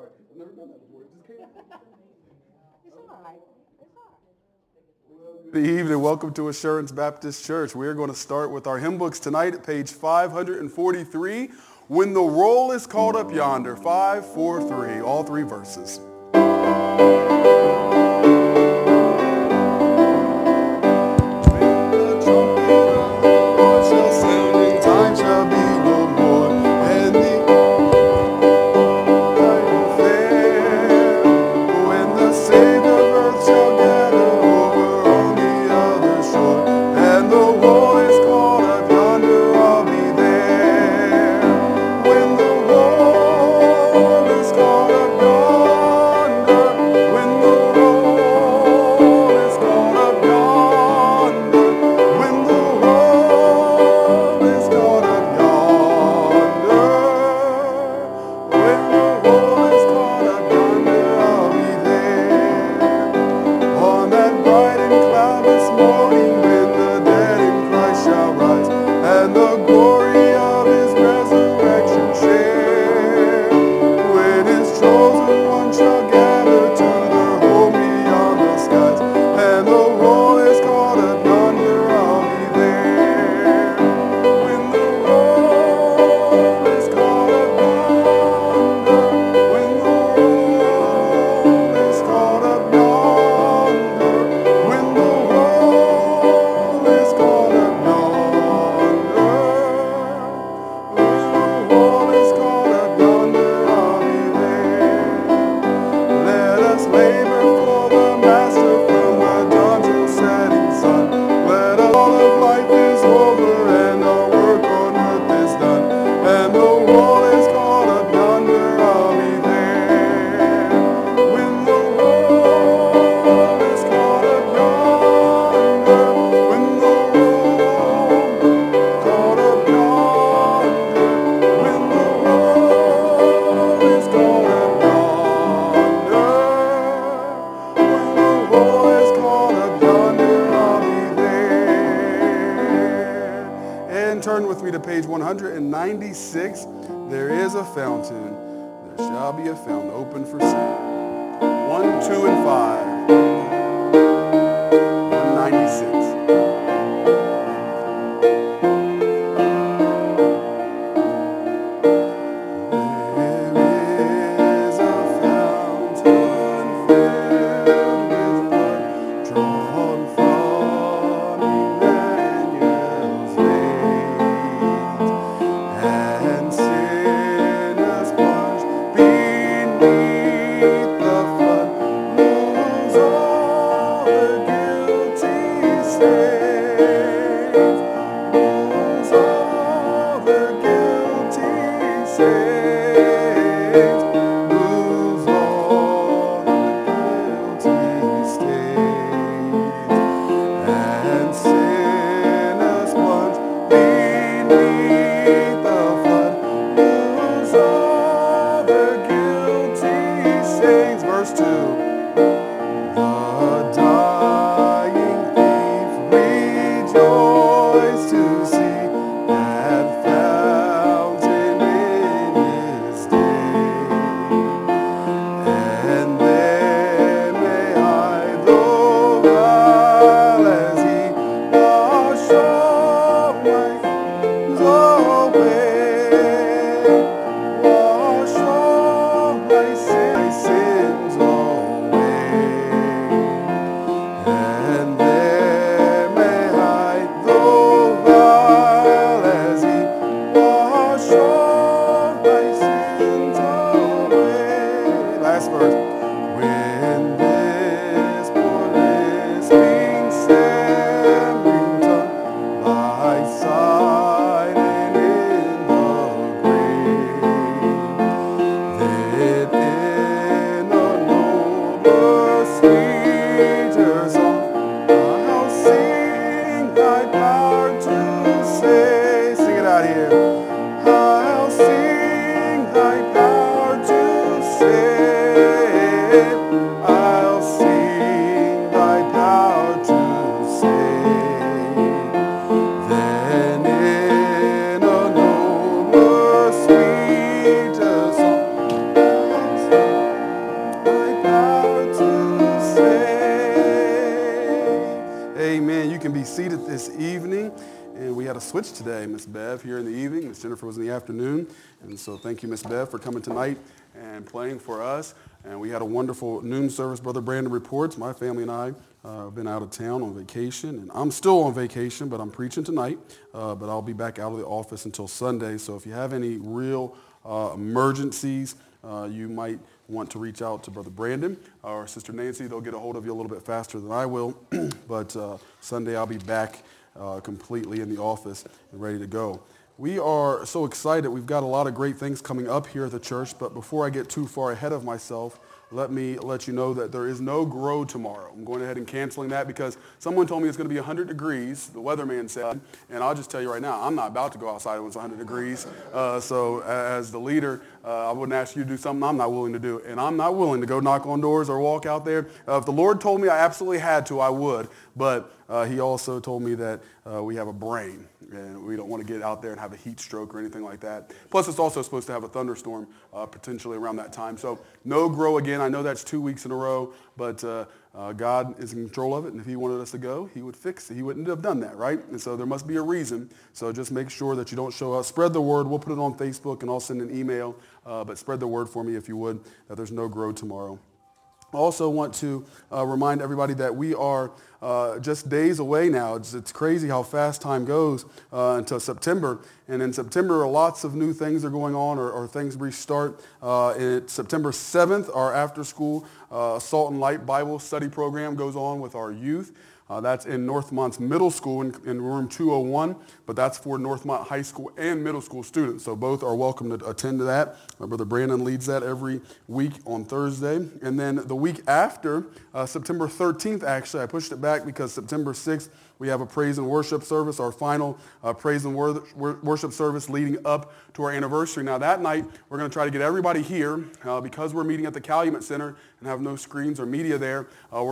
sorry. I've never done that before. It just came out. It's all right. It's all right. Good evening. Welcome to Assurance Baptist Church. We are going to start with our hymn books tonight at page 543. When the roll is called up yonder, 543, all three verses. Page 196, there is a fountain. There shall be a fountain open for sin. 1, 2, and 5. 196. this evening. And we had a switch today. Miss Bev here in the evening. Miss Jennifer was in the afternoon. And so thank you, Miss Bev, for coming tonight and playing for us. And we had a wonderful noon service. Brother Brandon reports. My family and I have been out of town on vacation. And I'm still on vacation, but I'm preaching tonight. But I'll be back out of the office until Sunday. So if you have any real emergencies, you might want to reach out to Brother Brandon or Sister Nancy. They'll get a hold of you a little bit faster than I will. But Sunday I'll be back completely in the office and ready to go. We are so excited. We've got a lot of great things coming up here at the church. But before I get too far ahead of myself, let me let you know that there is no grow tomorrow. I'm going ahead and canceling that because someone told me it's going to be 100 degrees, the weatherman said, and I'll just tell you right now, I'm not about to go outside when it's 100 degrees. So as the leader, I wouldn't ask you to do something I'm not willing to do, and I'm not willing to go knock on doors or walk out there. If the Lord told me I absolutely had to, I would, but he also told me that we have a brain, and we don't want to get out there and have a heat stroke or anything like that. Plus, it's also supposed to have a thunderstorm potentially around that time. So no grow again. I know that's 2 weeks in a row, but God is in control of it, and if he wanted us to go, he would fix it. He wouldn't have done that, right? And so there must be a reason. So just make sure that you don't show up. Spread the word. We'll put it on Facebook, and I'll send an email, but spread the word for me if you would, that there's no grow tomorrow. I also want to remind everybody that we are just days away now. It's crazy how fast time goes until September. And in September, lots of new things are going on or things restart. September 7th, our after-school Salt and Light Bible study program goes on with our youth. That's in Northmont's middle school in room 201, but that's for Northmont High School and middle school students. So both are welcome to attend to that. My brother Brandon leads that every week on Thursday. And then the week after, September 13th, actually, I pushed it back because September 6th, we have a praise and worship service, our final praise and worship service leading up to our anniversary. Now that night, we're going to try to get everybody here because we're meeting at the Calumet Center and have no screens or media there. We're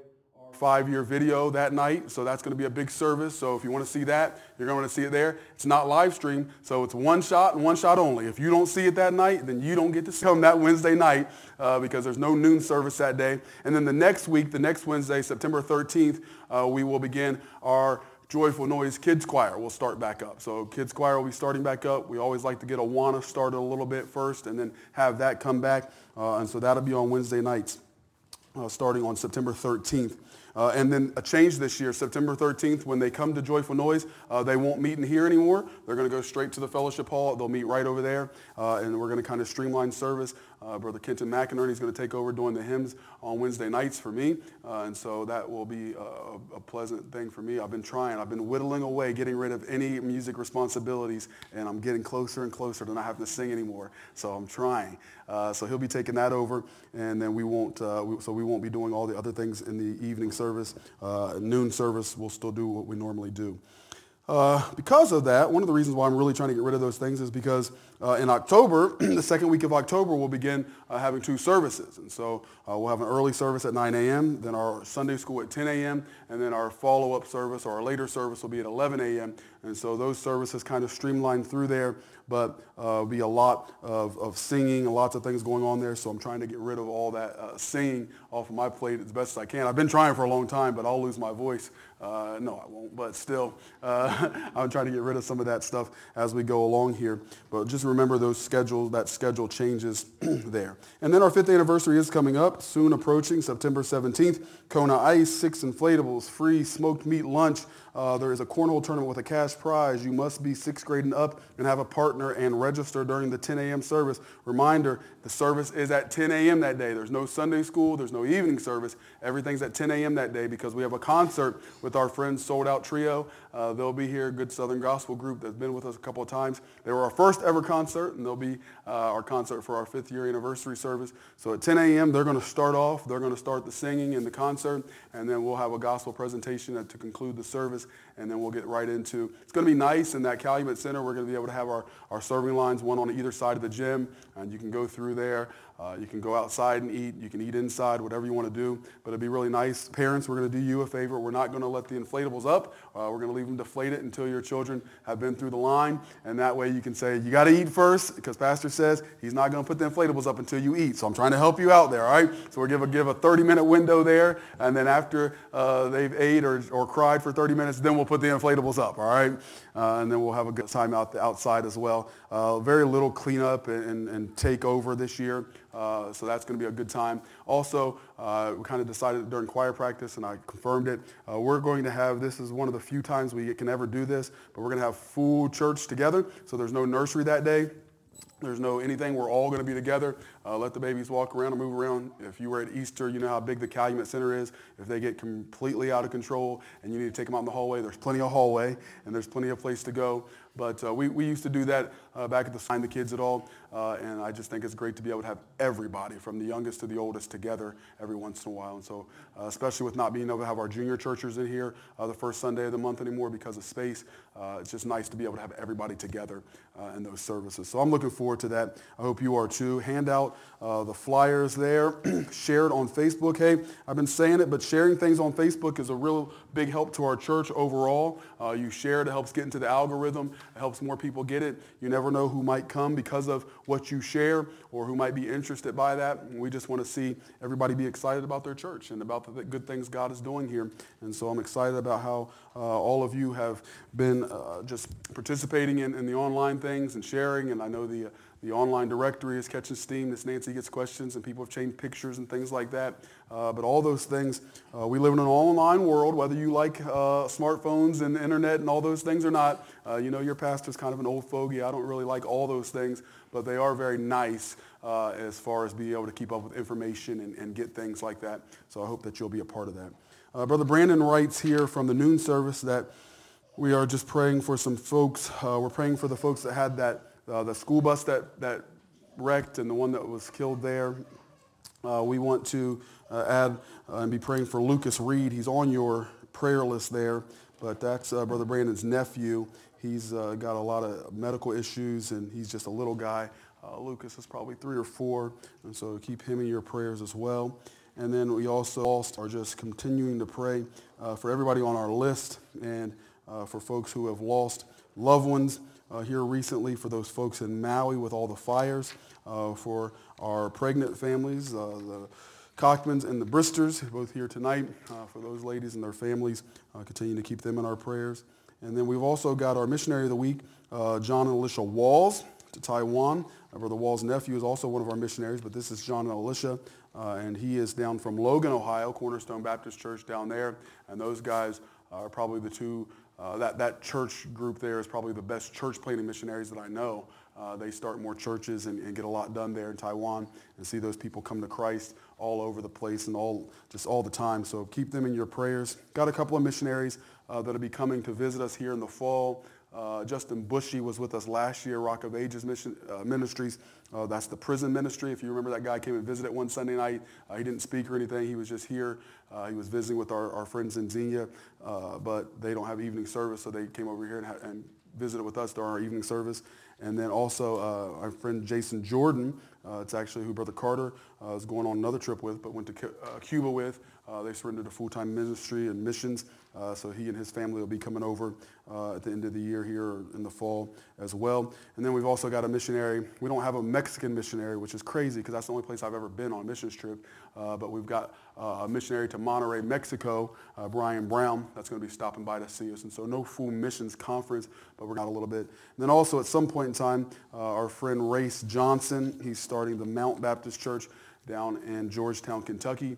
5-year video that night, so that's going to be a big service. So if you want to see that, you're going to see it there. It's not live stream, so it's one shot and one shot only. If you don't see it that night, then you don't get to see them that Wednesday night because there's no noon service that day. And then the next week, the next Wednesday, September 13th, we will begin our Joyful Noise Kids Choir. We'll start back up. So Kids Choir will be starting back up. We always like to get Awana started a little bit first and then have that come back. And so that'll be on Wednesday nights starting on September 13th. And then a change this year, September 13th, when they come to Joyful Noise, they won't meet in here anymore. They're going to go straight to the fellowship hall. They'll meet right over there, and we're going to kind of streamline service. Brother Kenton McInerney is going to take over doing the hymns on Wednesday nights for me, and so that will be a pleasant thing for me. I've been whittling away, getting rid of any music responsibilities, and I'm getting closer and closer to not having to sing anymore, so I'm trying. So he'll be taking that over, and then we won't be doing all the other things in the evening service. Noon service, we'll still do what we normally do. Because of that, one of the reasons why I'm really trying to get rid of those things is because in October, the second week of October, we'll begin having 2 services. And so we'll have an early service at 9 a.m., then our Sunday school at 10 a.m., and then our follow-up service or our later service will be at 11 a.m. And so those services kind of streamlined through there, but be a lot of singing and lots of things going on there. So I'm trying to get rid of all that singing off of my plate as best as I can. I've been trying for a long time, but I'll lose my voice. No, I won't, but still, I'm trying to get rid of some of that stuff as we go along here. But just remember that schedule changes there. And then our 5th anniversary is coming up, soon approaching, September 17th. Kona Ice, 6 inflatables, free smoked meat lunch. There is a cornhole tournament with a cash prize. You must be 6th grade and up and have a partner and register during the 10 a.m. service. Reminder, the service is at 10 a.m. that day. There's no Sunday school. There's no evening service. Everything's at 10 a.m. that day because we have a concert with our friends Sold Out Trio. They'll be here, good Southern Gospel group that's been with us a couple of times. They were our first ever concert, and they'll be our concert for our 5th year anniversary service. So at 10 a.m., they're going to start off. They're going to start the singing and the concert, and then we'll have a gospel presentation to conclude the service, and then we'll get right into, it's going to be nice in that Calumet Center. We're going to be able to have our serving lines, one on either side of the gym, and you can go through there. You can go outside and eat. You can eat inside, whatever you want to do. But it'd be really nice. Parents, we're going to do you a favor. We're not going to let the inflatables up. We're going to leave them deflated until your children have been through the line. And that way you can say, you got to eat first, because Pastor says he's not going to put the inflatables up until you eat. So I'm trying to help you out there, all right? So we'll give a 30-minute window there. And then after they've ate or cried for 30 minutes, then we'll put the inflatables up, all right? And then we'll have a good time outside as well. Very little cleanup and takeover this year. So that's going to be a good time. Also, we kind of decided during choir practice, and I confirmed it, we're going to have, this is one of the few times we can ever do this, but we're going to have full church together. So there's no nursery that day. There's no anything. We're all going to be together. Let the babies walk around or move around. If you were at Easter, you know how big the Calumet Center is. If they get completely out of control and you need to take them out in the hallway, there's plenty of hallway and there's plenty of place to go. But we used to do that back at the Find the Kids at all. And I just think it's great to be able to have everybody from the youngest to the oldest together every once in a while. And so especially with not being able to have our junior churchers in here the first Sunday of the month anymore because of space, it's just nice to be able to have everybody together in those services. So I'm looking forward to that. I hope you are too. Hand out the flyers there. Share it on Facebook. Hey, I've been saying it, but sharing things on Facebook is a real big help to our church overall. You share it helps get into the algorithm. It helps more people get it. You never know who might come because of what you share or who might be interested by that. We just want to see everybody be excited about their church and about the good things God is doing here. And so I'm excited about how all of you have been just participating in the online things and sharing. And I know the online directory is catching steam. This Nancy Gets Questions, and people have changed pictures and things like that. But all those things, we live in an online world, whether you like smartphones and internet and all those things or not. You know, your pastor's kind of an old fogey. I don't really like all those things, but they are very nice as far as being able to keep up with information and get things like that. So I hope that you'll be a part of that. Brother Brandon writes here from the noon service that we are just praying for some folks. We're praying for the folks that had the school bus that wrecked and the one that was killed there. We want to add and be praying for Lucas Reed. He's on your prayer list there, but that's Brother Brandon's nephew. He's got a lot of medical issues, and he's just a little guy. Lucas is probably 3 or 4, and so keep him in your prayers as well. And then we also are just continuing to pray for everybody on our list and for folks who have lost loved ones here recently, for those folks in Maui with all the fires, for our pregnant families, the Cockmans and the Bristers, both here tonight, for those ladies and their families, continue to keep them in our prayers. And then we've also got our missionary of the week, John and Alicia Walls, to Taiwan. Brother Walls' nephew is also one of our missionaries, but this is John and Alicia, and he is down from Logan, Ohio, Cornerstone Baptist Church down there, and those guys are probably the two. That church group there is probably the best church planting missionaries that I know. They start more churches and get a lot done there in Taiwan, and see those people come to Christ all over the place and all the time. So keep them in your prayers. Got a couple of missionaries that'll be coming to visit us here in the fall. Justin Bushy was with us last year, Rock of Ages Ministries. That's the prison ministry. If you remember, that guy came and visited one Sunday night. He didn't speak or anything. He was just here. He was visiting with our friends in Xenia, but they don't have evening service, so they came over here and visited with us during our evening service. And then also our friend Jason Jordan, it's actually who Brother Carter is going on another trip with, but went to Cuba with. They surrendered to full-time ministry and missions, so he and his family will be coming over at the end of the year here in the fall as well. And then we've also got a missionary. We don't have a Mexican missionary, which is crazy because that's the only place I've ever been on a missions trip, but we've got a missionary to Monterrey, Mexico, Brian Brown, that's going to be stopping by to see us. And so no full missions conference, but we're got a little bit. And then also at some point in time, our friend Race Johnson, he's starting the Mount Baptist Church down in Georgetown, Kentucky.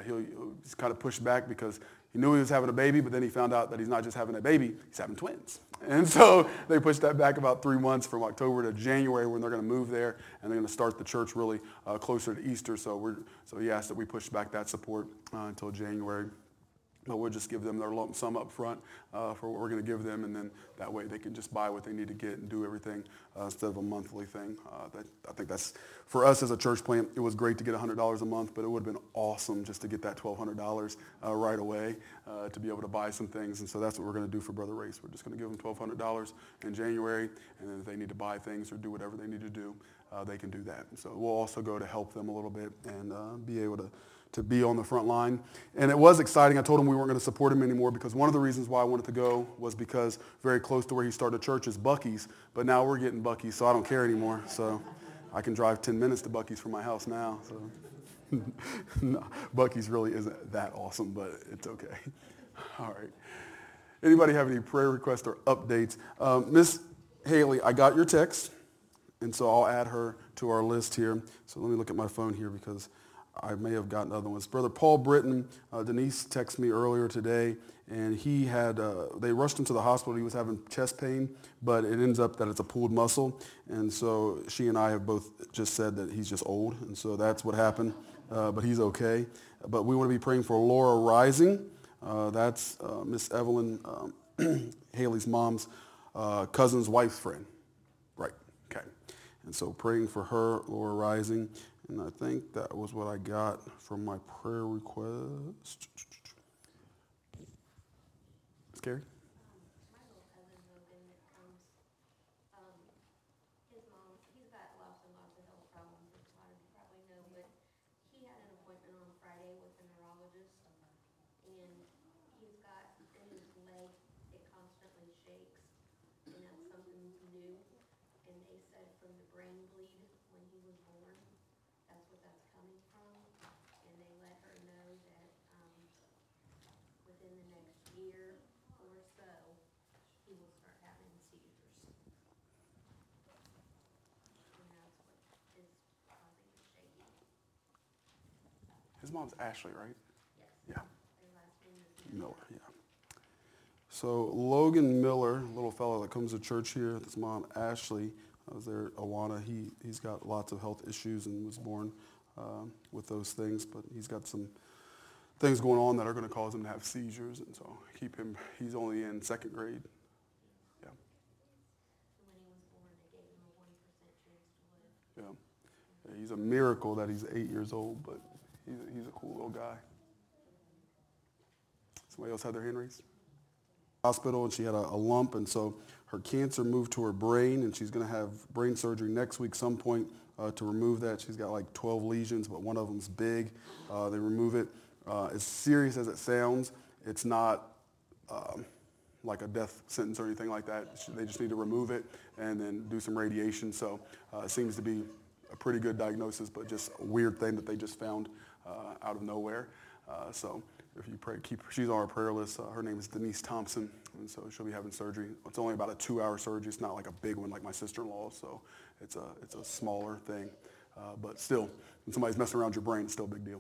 He's kind of pushed back because he knew he was having a baby, but then he found out that he's not just having a baby, he's having twins. And so they pushed that back about 3 months from October to January when they're going to move there, and they're going to start the church really closer to Easter. So he asked that we push back that support until January. But we'll just give them their lump sum up front for what we're going to give them, and then that way they can just buy what they need to get and do everything instead of a monthly thing. I think that's, for us as a church plant, it was great to get $100 a month, but it would have been awesome just to get that $1,200 right away to be able to buy some things. And so that's what we're going to do for Brother Race. We're just going to give them $1,200 in January, and then if they need to buy things or do whatever they need to do, they can do that. So we'll also go to help them a little bit and be able to be on the front line. And it was exciting. I told him we weren't going to support him anymore because one of the reasons why I wanted to go was because very close to where he started church is Buc-ee's. But now we're getting Buc-ee's, so I don't care anymore. So I can drive 10 minutes to Buc-ee's from my house now. So no, Buc-ee's really isn't that awesome, but it's okay. All right. Anybody have any prayer requests or updates? Miss Haley, I got your text, and so I'll add her to our list here. So let me look at my phone here because I may have gotten other ones. Brother Paul Britton, Denise texted me earlier today, and he had, they rushed him to the hospital. He was having chest pain, but it ends up that it's a pulled muscle. And so she and I have both just said that he's just old, and so that's what happened, but he's okay. But we want to be praying for Laura Rising. That's Miss Evelyn, Haley's mom's cousin's wife's friend. Right, okay. And so praying for her, Laura Rising. And I think that was what I got from my prayer request. Scary? My little cousin Logan that comes, his mom, he's got lots and lots of health problems, which a lot of you probably know, but he had an appointment on Friday with a neurologist, and he's got in his leg, it constantly shakes, and that's something new, and they said from the brain bleed when he was born, that's what that's coming from, and they let her know that, within the next year or so, he will start having seizures. And that's what is causing the shaking. His mom's Ashley, right? Yes. Yeah. Their last name is Miller, yeah. So Logan Miller, little fellow that comes to church here, his mom Ashley, was there, Awana. He's got lots of health issues and was born with those things, but he's got some things going on that are going to cause him to have seizures, and so keep him, he's only in second grade. Yeah. when he was born, they gave him a 1% chance to live. Yeah. He's a miracle that he's 8 years old, but he's a cool little guy. Somebody else had their hand raised? Hospital, and she had a lump, and so her cancer moved to her brain, and she's going to have brain surgery next week some point to remove that. She's got like 12 lesions, but one of them's big. They remove it. As serious as it sounds, it's not like a death sentence or anything like that. They just need to remove it and then do some radiation. So it seems to be a pretty good diagnosis, but just a weird thing that they just found out of nowhere. So if you pray, she's on our prayer list. Her name is Denise Thompson, and so she'll be having surgery. It's only about a 2-hour surgery. It's not like a big one like my sister-in-law, so it's a smaller thing. But still, when somebody's messing around your brain, it's still a big deal.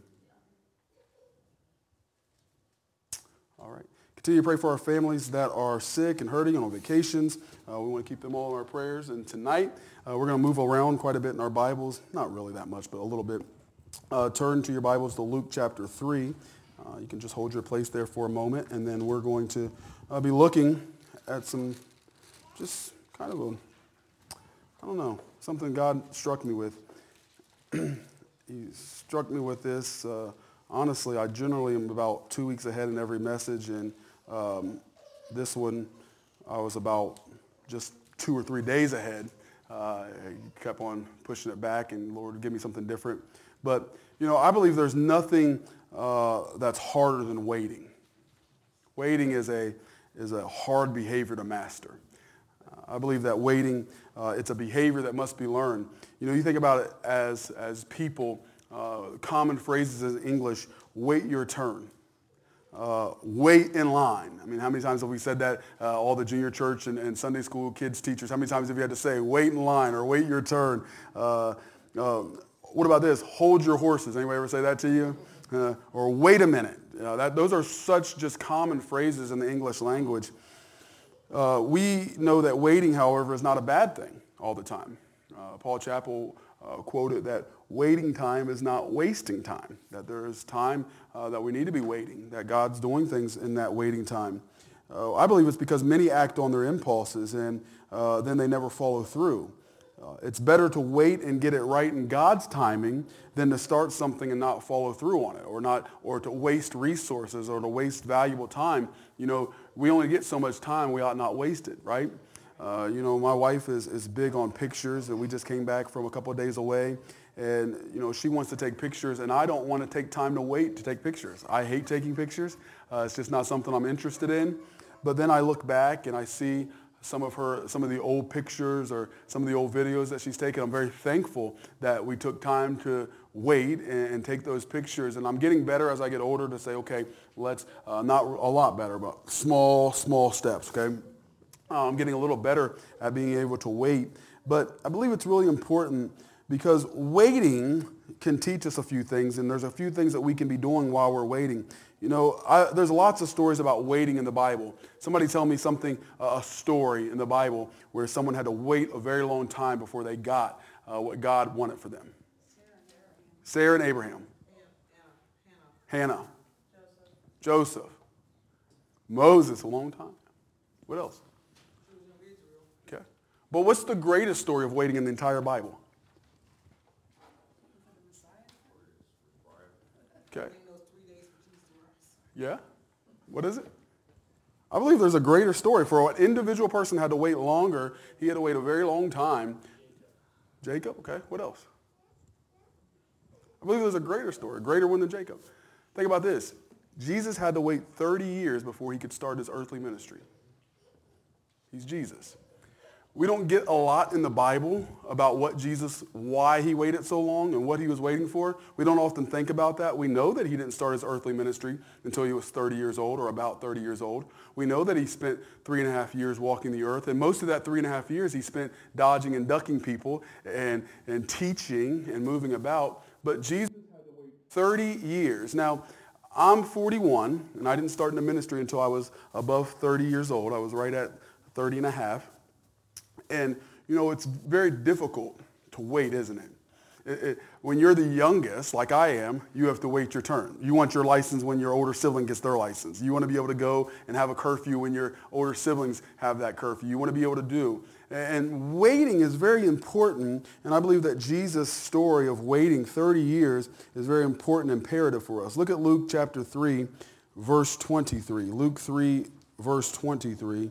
All right. Continue to pray for our families that are sick and hurting and on vacations. We want to keep them all in our prayers. And tonight, we're going to move around quite a bit in our Bibles. Not really that much, but a little bit. Turn to your Bibles to Luke chapter 3. You can just hold your place there for a moment, and then we're going to be looking at some just kind of something God struck me with. He struck me with this. Honestly, I generally am about 2 weeks ahead in every message, and this one I was about just 2 or 3 days ahead. I kept on pushing it back, and Lord, give me something different. But, I believe there's nothing that's harder than waiting. Waiting is a hard behavior to master. I believe that waiting, it's a behavior that must be learned. You think about it as people, common phrases in English, wait your turn. Wait in line. I mean, how many times have we said that? All the junior church and Sunday school kids teachers, how many times have you had to say, wait in line or wait your turn? What about this? Hold your horses. Anybody ever say that to you? Or wait a minute. Those are such just common phrases in the English language. We know that waiting, however, is not a bad thing all the time. Paul Chappell quoted that waiting time is not wasting time, that there is time that we need to be waiting, that God's doing things in that waiting time. I believe it's because many act on their impulses and then they never follow through. It's better to wait and get it right in God's timing than to start something and not follow through on it, or to waste resources or to waste valuable time. We only get so much time, we ought not waste it, right? My wife is big on pictures, and we just came back from a couple of days away. And, she wants to take pictures, and I don't want to take time to wait to take pictures. I hate taking pictures. It's just not something I'm interested in. But then I look back and I see some of the old pictures or some of the old videos that she's taken. I'm very thankful that we took time to wait and take those pictures. And I'm getting better as I get older to say, okay, let's, not a lot better, but small steps, okay? I'm getting a little better at being able to wait. But I believe it's really important because waiting can teach us a few things, and there's a few things that we can be doing while we're waiting. There's lots of stories about waiting in the Bible. Somebody tell me something, a story in the Bible where someone had to wait a very long time before they got what God wanted for them. Sarah and Abraham. Hannah. Joseph. Moses, a long time. What else? Okay. But what's the greatest story of waiting in the entire Bible? Okay. Yeah? What is it? I believe there's a greater story. For an individual person had to wait longer, he had to wait a very long time. Jacob? Okay. What else? I believe there's a greater story, a greater one than Jacob. Think about this. Jesus had to wait 30 years before he could start his earthly ministry. He's Jesus. We don't get a lot in the Bible about why he waited so long and what he was waiting for. We don't often think about that. We know that he didn't start his earthly ministry until he was 30 years old or about 30 years old. We know that he spent 3.5 years walking the earth, and most of that 3.5 years he spent dodging and ducking people and teaching and moving about. But Jesus had to wait 30 years. Now, I'm 41, and I didn't start in the ministry until I was above 30 years old. I was right at 30 and a half. And, it's very difficult to wait, isn't it? When you're the youngest, like I am, you have to wait your turn. You want your license when your older sibling gets their license. You want to be able to go and have a curfew when your older siblings have that curfew. You want to be able to do. And waiting is very important, and I believe that Jesus' story of waiting 30 years is very important and imperative for us. Look at Luke chapter 3, verse 23. Luke 3, verse 23.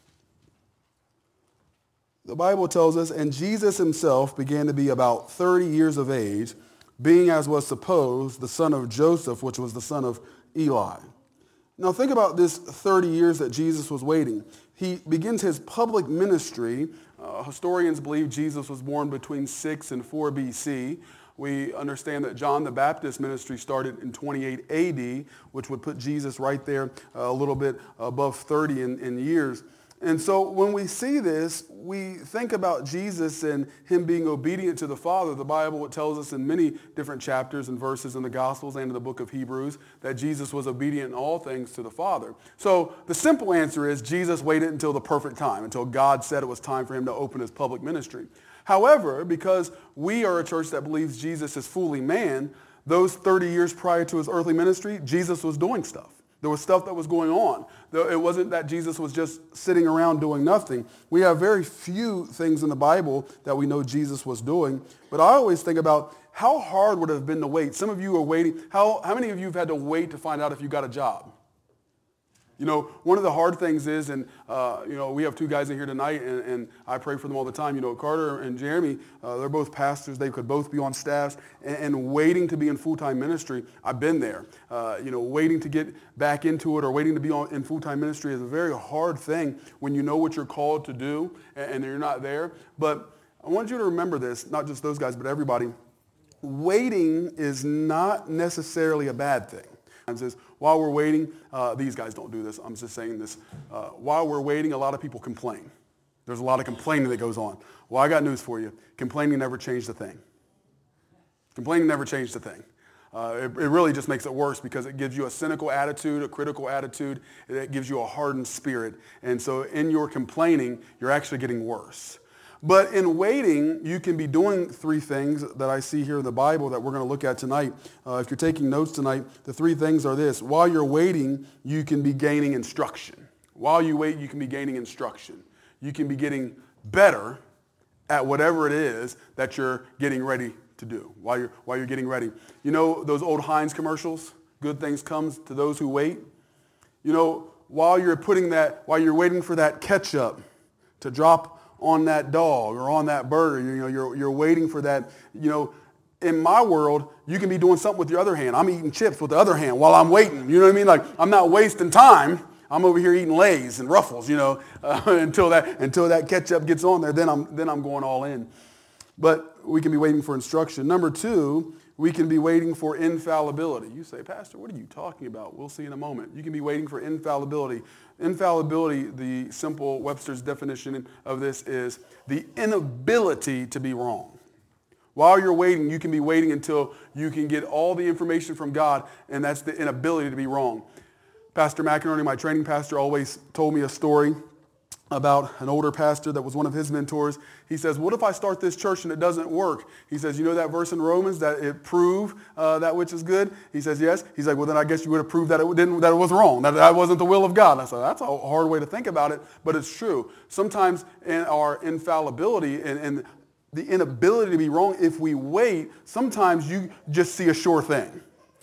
The Bible tells us, and Jesus himself began to be about 30 years of age, being as was supposed the son of Joseph, which was the son of Eli. Now think about this 30 years that Jesus was waiting. He begins his public ministry. Historians believe Jesus was born between 6 and 4 BC. We understand that John the Baptist ministry started in 28 AD, which would put Jesus right there a little bit above 30 in years. And so when we see this, we think about Jesus and him being obedient to the Father. The Bible tells us in many different chapters and verses in the Gospels and in the book of Hebrews that Jesus was obedient in all things to the Father. So the simple answer is Jesus waited until the perfect time, until God said it was time for him to open his public ministry. However, because we are a church that believes Jesus is fully man, those 30 years prior to his earthly ministry, Jesus was doing stuff. There was stuff that was going on. It wasn't that Jesus was just sitting around doing nothing. We have very few things in the Bible that we know Jesus was doing. But I always think about how hard would it have been to wait. Some of you are waiting. How many of you have had to wait to find out if you got a job? One of the hard things is, and, we have two guys in here tonight, and I pray for them all the time. Carter and Jeremy, they're both pastors. They could both be on staffs and waiting to be in full-time ministry. I've been there. Waiting to get back into it or waiting to be in full-time ministry is a very hard thing when you know what you're called to do and you're not there. But I want you to remember this, not just those guys, but everybody. Waiting is not necessarily a bad thing. Says, while we're waiting, these guys don't do this. I'm just saying this. While we're waiting, a lot of people complain. There's a lot of complaining that goes on. Well, I got news for you. Complaining never changed a thing. Complaining never changed a thing. It really just makes it worse because it gives you a cynical attitude, a critical attitude. It gives you a hardened spirit. And so in your complaining, you're actually getting worse. But in waiting, you can be doing three things that I see here in the Bible that we're going to look at tonight. If you're taking notes tonight, the three things are this. While you're waiting, you can be gaining instruction. While you wait, you can be gaining instruction. You can be getting better at whatever it is that you're getting ready to do while you're getting ready. Those old Heinz commercials, good things comes to those who wait. While you're waiting for that ketchup to drop on that dog or on that burger. You're waiting for that. In my world, you can be doing something with your other hand. I'm eating chips with the other hand while I'm waiting. You know what I mean? Like, I'm not wasting time. I'm over here eating Lay's and Ruffles, until that ketchup gets on there. Then I'm going all in. But we can be waiting for instruction. Number two, we can be waiting for infallibility. You say, Pastor, what are you talking about? We'll see in a moment. You can be waiting for infallibility. Infallibility, the simple Webster's definition of this is the inability to be wrong. While you're waiting, you can be waiting until you can get all the information from God, and that's the inability to be wrong. Pastor McInerney, my training pastor, always told me a story about an older pastor that was one of his mentors. He says, what if I start this church and it doesn't work? He says, you know that verse in Romans that it prove that which is good? He says, yes. He's like, well, then I guess you would have proved that it was wrong, that wasn't the will of God. I said, that's a hard way to think about it, but it's true. Sometimes in our infallibility and the inability to be wrong, if we wait, sometimes you just see a sure thing.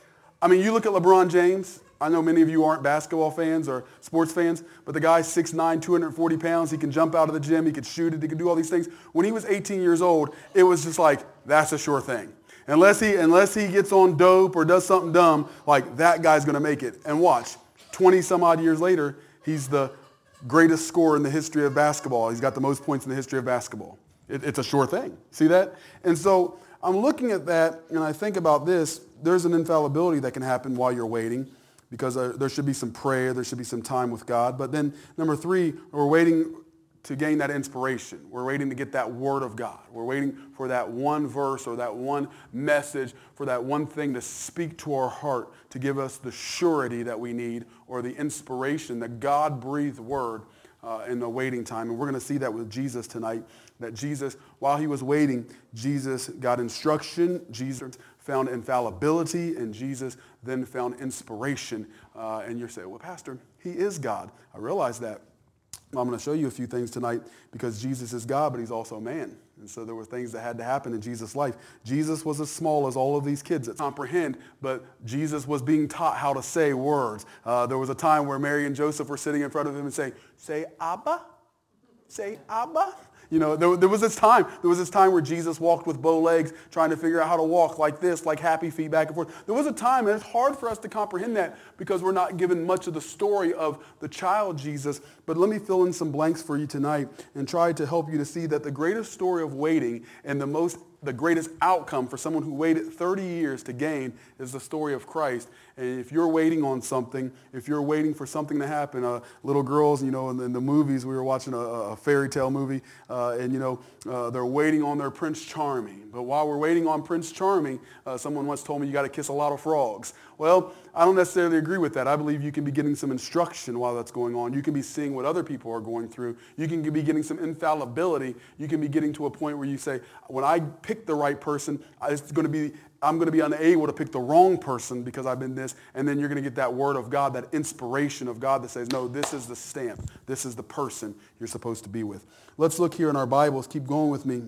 I mean, you look at LeBron James. I know many of you aren't basketball fans or sports fans, but the guy's 6'9", 240 pounds. He can jump out of the gym. He could shoot it. He could do all these things. When he was 18 years old, it was just like, that's a sure thing. Unless he gets on dope or does something dumb, like that guy's going to make it. And watch, 20 some odd years later, he's the greatest scorer in the history of basketball. He's got the most points in the history of basketball. It's a sure thing. See that? And so I'm looking at that and I think about this. There's an infallibility that can happen while you're waiting, because there should be some prayer, there should be some time with God. But then number three, we're waiting to gain that inspiration. We're waiting to get that word of God. We're waiting for that one verse or that one message, for that one thing to speak to our heart, to give us the surety that we need, or the inspiration, the God-breathed word in the waiting time. And we're going to see that with Jesus tonight, that Jesus, while he was waiting, Jesus got instruction, Jesus found infallibility, and Jesus then found inspiration. And you're saying, well, Pastor, he is God. I realize that. I'm going to show you a few things tonight, because Jesus is God, but he's also man. And so there were things that had to happen in Jesus' life. Jesus was as small as all of these kids that comprehend, but Jesus was being taught how to say words. There was a time where Mary and Joseph were sitting in front of him and saying, say Abba, say Abba. There was this time where Jesus walked with bow legs, trying to figure out how to walk like this, like happy feet back and forth. There was a time, and it's hard for us to comprehend that because we're not given much of the story of the child Jesus. But let me fill in some blanks for you tonight and try to help you to see that the greatest story of waiting and the greatest outcome for someone who waited 30 years to gain is the story of Christ. And if you're waiting on something, if you're waiting for something to happen, little girls, in the movies, we were watching a fairy tale movie, they're waiting on their Prince Charming. But while we're waiting on Prince Charming, someone once told me you got to kiss a lot of frogs. Well, I don't necessarily agree with that. I believe you can be getting some instruction while that's going on. You can be seeing what other people are going through. You can be getting some infallibility. You can be getting to a point where you say, when I pick the right person, I'm going to be unable to pick the wrong person because I've been this. And then you're going to get that word of God, that inspiration of God that says, no, this is the stamp. This is the person you're supposed to be with. Let's look here in our Bibles. Keep going with me.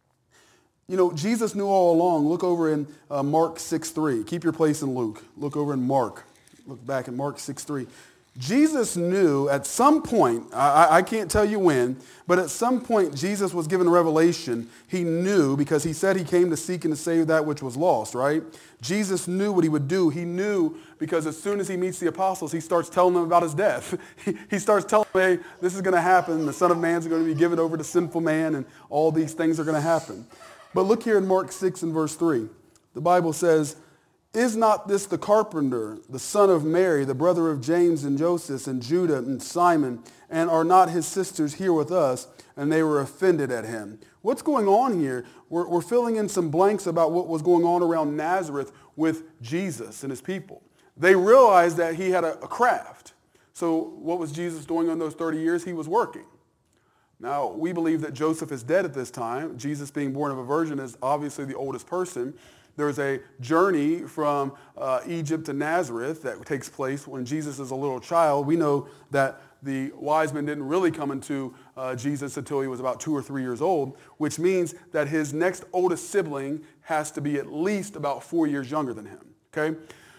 Jesus knew all along. Look over in Mark 6:3. Keep your place in Luke. Look over in Mark. Look back in Mark 6:3. Jesus knew at some point, I can't tell you when, but at some point Jesus was given revelation. He knew, because he said he came to seek and to save that which was lost, right? Jesus knew what he would do. He knew because as soon as he meets the apostles, he starts telling them about his death. He starts telling them, hey, this is going to happen. The Son of Man is going to be given over to sinful man, and all these things are going to happen. But look here in Mark 6 and verse 3. The Bible says, is not this the carpenter, the son of Mary, the brother of James and Joseph and Judah and Simon, and are not his sisters here with us? And they were offended at him. What's going on here? We're filling in some blanks about what was going on around Nazareth with Jesus and his people. They realized that he had a craft. So what was Jesus doing in those 30 years? He was working. Now, we believe that Joseph is dead at this time. Jesus, being born of a virgin, is obviously the oldest person. There's a journey from Egypt to Nazareth that takes place when Jesus is a little child. We know that the wise men didn't really come into Jesus until he was about 2 or 3 years old, which means that his next oldest sibling has to be at least about 4 years younger than him. Okay?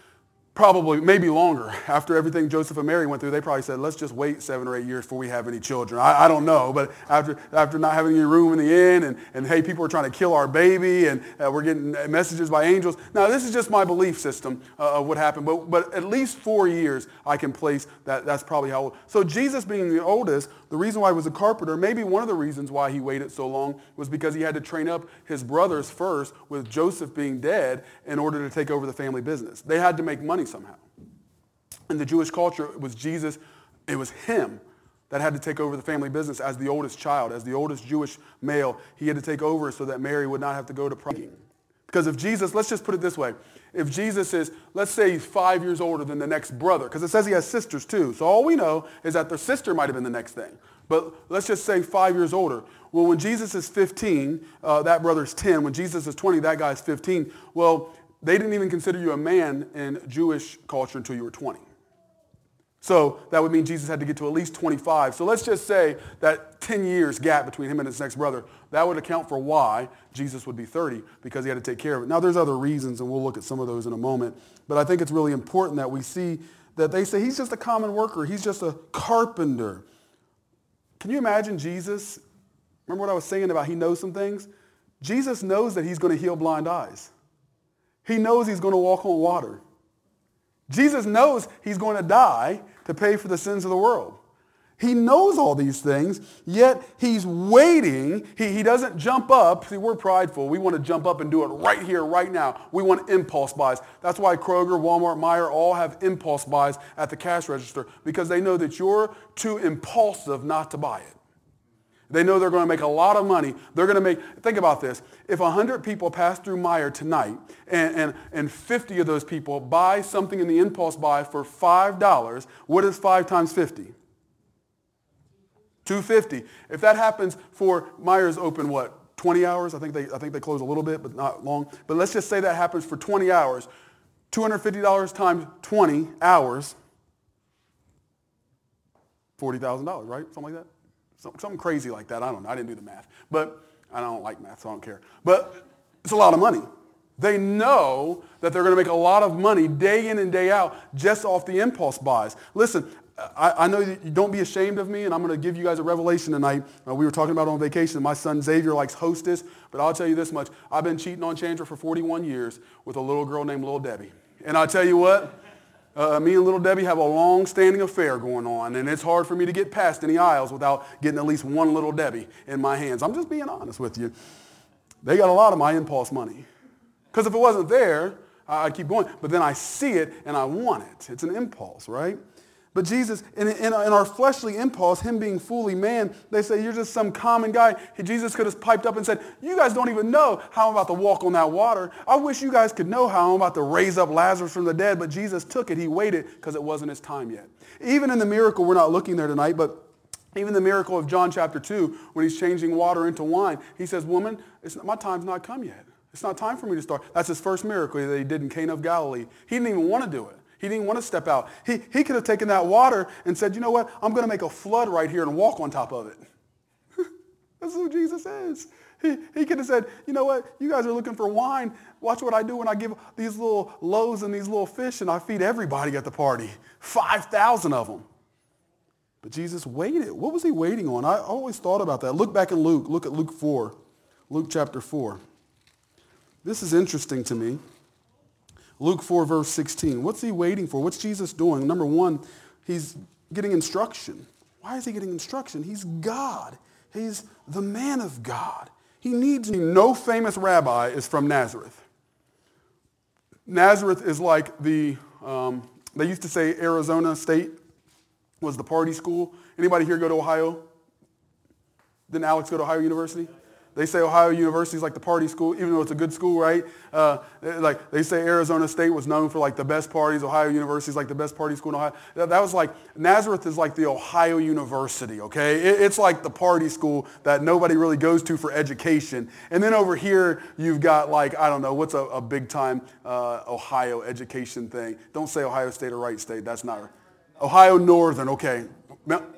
Probably, maybe longer. After everything Joseph and Mary went through, they probably said, let's just wait 7 or 8 years before we have any children. I don't know, but after not having any room in the inn, and hey, people are trying to kill our baby, and we're getting messages by angels. Now, this is just my belief system of what happened, but at least 4 years I can place that's probably how old. So Jesus being the oldest, the reason why he was a carpenter, maybe one of the reasons why he waited so long was because he had to train up his brothers first, with Joseph being dead, in order to take over the family business. They had to make money somehow. In the Jewish culture, it was Jesus, it was him that had to take over the family business as the oldest child, as the oldest Jewish male. He had to take over so that Mary would not have to go to prison. Because if Jesus, let's just put it this way, if Jesus is, let's say he's 5 years older than the next brother, because it says he has sisters too, so all we know is that their sister might have been the next thing. But let's just say 5 years older. Well, when Jesus is 15, that brother's 10. When Jesus is 20, that guy's 15. Well, they didn't even consider you a man in Jewish culture until you were 20. So that would mean Jesus had to get to at least 25. So let's just say that 10 years gap between him and his next brother, that would account for why Jesus would be 30, because he had to take care of it. Now, there's other reasons, and we'll look at some of those in a moment. But I think it's really important that we see that they say he's just a common worker. He's just a carpenter. Can you imagine Jesus? Remember what I was saying about he knows some things? Jesus knows that he's going to heal blind eyes. He knows he's going to walk on water. Jesus knows he's going to die to pay for the sins of the world. He knows all these things, yet he's waiting. He doesn't jump up. See, we're prideful. We want to jump up and do it right here, right now. We want impulse buys. That's why Kroger, Walmart, Meijer all have impulse buys at the cash register, because they know that you're too impulsive not to buy it. They know they're going to make a lot of money. They're going to make, think about this. If 100 people pass through Meijer tonight and 50 of those people buy something in the impulse buy for $5, what is 5 times 50? $2.50. If that happens for Meijer's open, what, 20 hours? I think they close a little bit, but not long. But let's just say that happens for 20 hours. $250 times 20 hours, $40,000, right? Something like that. Something crazy like that. I don't know. I didn't do the math. But I don't like math, so I don't care. But it's a lot of money. They know that they're going to make a lot of money day in and day out just off the impulse buys. Listen, I know you don't be ashamed of me, and I'm going to give you guys a revelation tonight. We were talking about it on vacation. My son Xavier likes Hostess, but I'll tell you this much. I've been cheating on Chandra for 41 years with a little girl named Little Debbie. And I'll tell you what, me and Little Debbie have a long-standing affair going on, and it's hard for me to get past any aisles without getting at least one Little Debbie in my hands. I'm just being honest with you. They got a lot of my impulse money. Because if it wasn't there, I'd keep going. But then I see it, and I want it. It's an impulse, right? But Jesus, in our fleshly impulse, him being fully man, they say, you're just some common guy. Jesus could have piped up and said, you guys don't even know how I'm about to walk on that water. I wish you guys could know how I'm about to raise up Lazarus from the dead. But Jesus took it. He waited because it wasn't his time yet. Even in the miracle, we're not looking there tonight, but even the miracle of John chapter 2, when he's changing water into wine, he says, woman, my time's not come yet. It's not time for me to start. That's his first miracle that he did in Cana of Galilee. He didn't even want to do it. He didn't want to step out. He could have taken that water and said, you know what? I'm going to make a flood right here and walk on top of it. That's who Jesus is. He could have said, you know what? You guys are looking for wine. Watch what I do when I give these little loaves and these little fish and I feed everybody at the party. 5,000 of them. But Jesus waited. What was he waiting on? I always thought about that. Look back in Luke. Look at Luke 4. Luke chapter 4. This is interesting to me. Luke 4, verse 16. What's he waiting for? What's Jesus doing? Number one, he's getting instruction. Why is he getting instruction? He's God. He's the man of God. He needs no famous rabbi is from Nazareth. Nazareth is like they used to say Arizona State was the party school. Anybody here go to Ohio? Didn't Alex go to Ohio University? They say Ohio University is like the party school, even though it's a good school, right? Like they say Arizona State was known for like the best parties. Ohio University is like the best party school in Ohio. That was like, Nazareth is like the Ohio University, okay? It's like the party school that nobody really goes to for education. And then over here, you've got like, I don't know, what's a big time Ohio education thing? Don't say Ohio State or Wright State. That's not Ohio Northern, okay.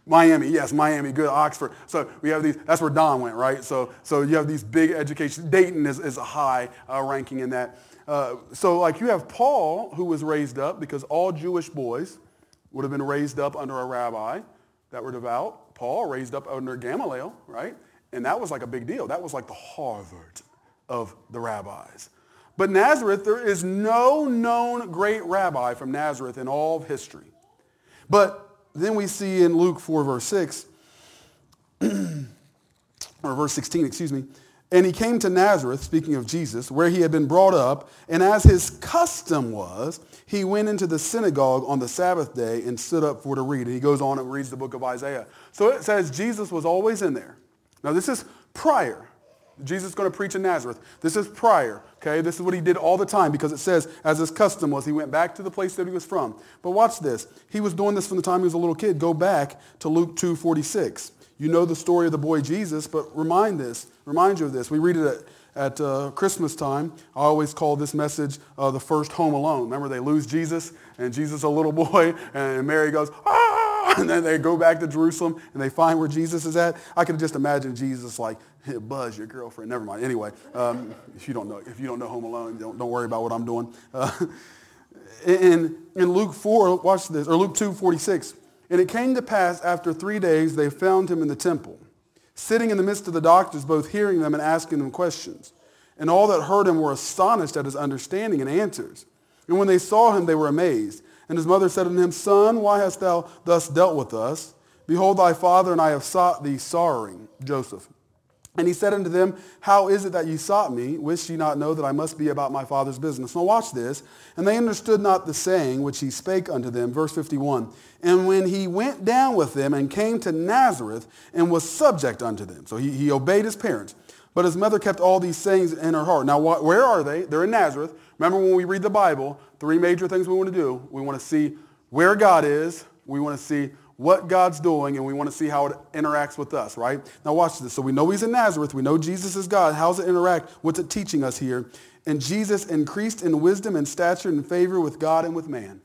Miami, yes, Miami, good, Oxford. So we have these, that's where Don went, right? So you have these big education. Dayton is a high ranking in that. So like you have Paul, who was raised up, because all Jewish boys would have been raised up under a rabbi that were devout. Paul raised up under Gamaliel, right? And that was like a big deal. That was like the Harvard of the rabbis. But Nazareth, there is no known great rabbi from Nazareth in all of history. But then we see in Luke 4, verse 6, or verse 16, excuse me, and he came to Nazareth, speaking of Jesus, where he had been brought up, and as his custom was, he went into the synagogue on the Sabbath day and stood up for to read. And he goes on and reads the book of Isaiah. So it says Jesus was always in there. Now this is prior. Jesus is going to preach in Nazareth. This is prior, okay? This is what he did all the time because it says, as his custom was, he went back to the place that he was from. But watch this. He was doing this from the time he was a little kid. Go back to Luke 2:46. You know the story of the boy Jesus, but remind you of this. We read it at Christmas time. I always call this message the first Home Alone. Remember, they lose Jesus, and Jesus is a little boy, and Mary goes, ah! And then they go back to Jerusalem, and they find where Jesus is at. I could just imagine Jesus like, hey, Buzz, your girlfriend. Never mind. Anyway, if you don't know Home Alone, don't worry about what I'm doing. In Luke 4, watch this, or Luke 2:46. And it came to pass after 3 days they found him in the temple, sitting in the midst of the doctors, both hearing them and asking them questions. And all that heard him were astonished at his understanding and answers. And when they saw him, they were amazed. And his mother said unto him, Son, why hast thou thus dealt with us? Behold, thy father and I have sought thee sorrowing, Joseph. And he said unto them, How is it that ye sought me? Wist ye not know that I must be about my father's business? Now watch this. And they understood not the saying which he spake unto them. Verse 51. And when he went down with them and came to Nazareth and was subject unto them. So he obeyed his parents. But his mother kept all these sayings in her heart. Now where are they? They're in Nazareth. Remember when we read the Bible, 3 major things we want to do. We want to see where God is. We want to see what God's doing, and we want to see how it interacts with us, right? Now watch this. So we know he's in Nazareth. We know Jesus is God. How does it interact? What's it teaching us here? And Jesus increased in wisdom and stature and favor with God and with man.